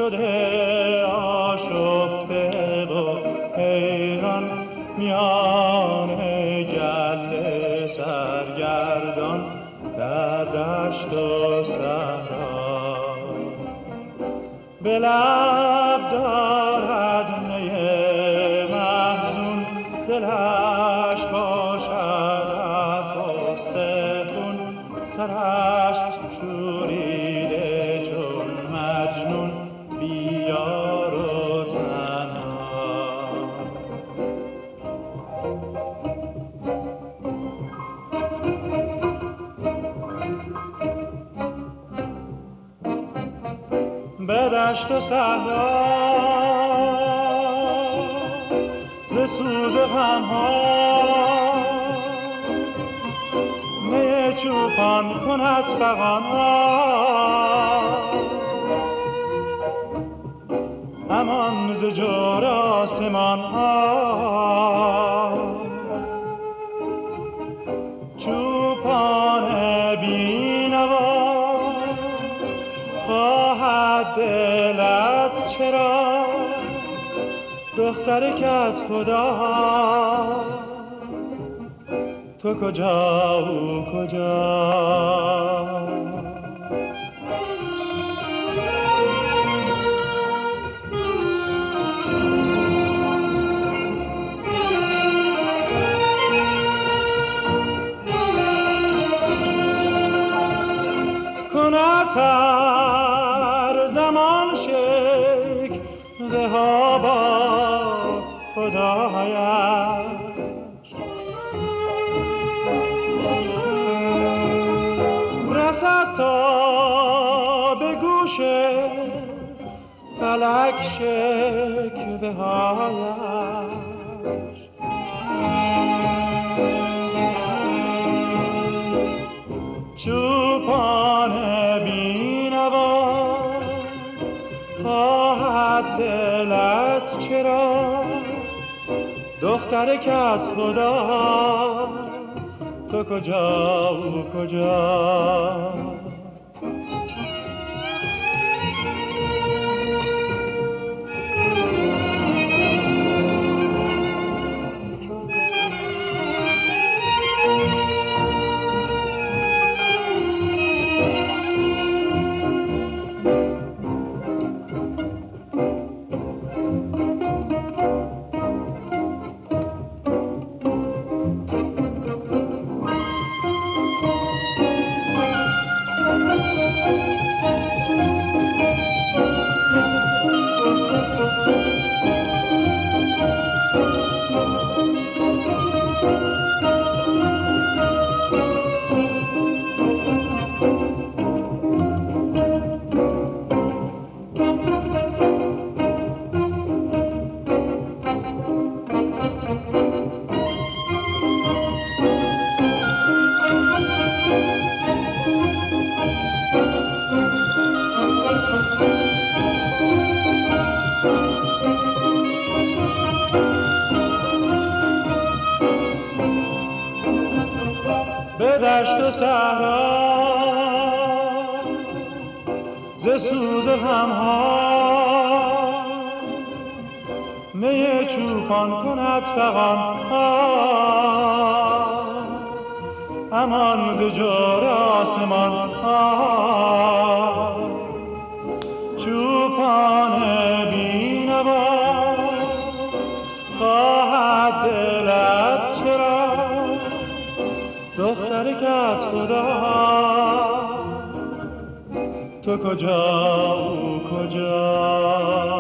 شده آشفته و حیران میان گله سرگردان در دشت و صحرا. به لب دارد می محزون، دلش باشد از غصه خون، سرش شوریده چون مجنون بیار و تنها. به دشت و صحرا ز سوز غم‌ها می چوپان کند فغان‌ها. همان ز جور آسمان‌ها چوپان بی‌نوا. خواهد دلت چرا دختر کدخدا؟ تو کجا او کجا؟ کند هر زمان شکوه ها با خدایش، رسد تا به گوش فلک شکوه هایش. چوپان بی‌نوا خواهد دلت چرا دختر کدخدا؟ تو کجا او کجا؟ به دشت و صحرا ز سوز غم‌ها می چوپان کند فغان‌ها. همان ز جور آسمان‌ها چوپان بی‌نوا. خواهد دلت چرا دختر کدخدا؟ تو کجا او کجا؟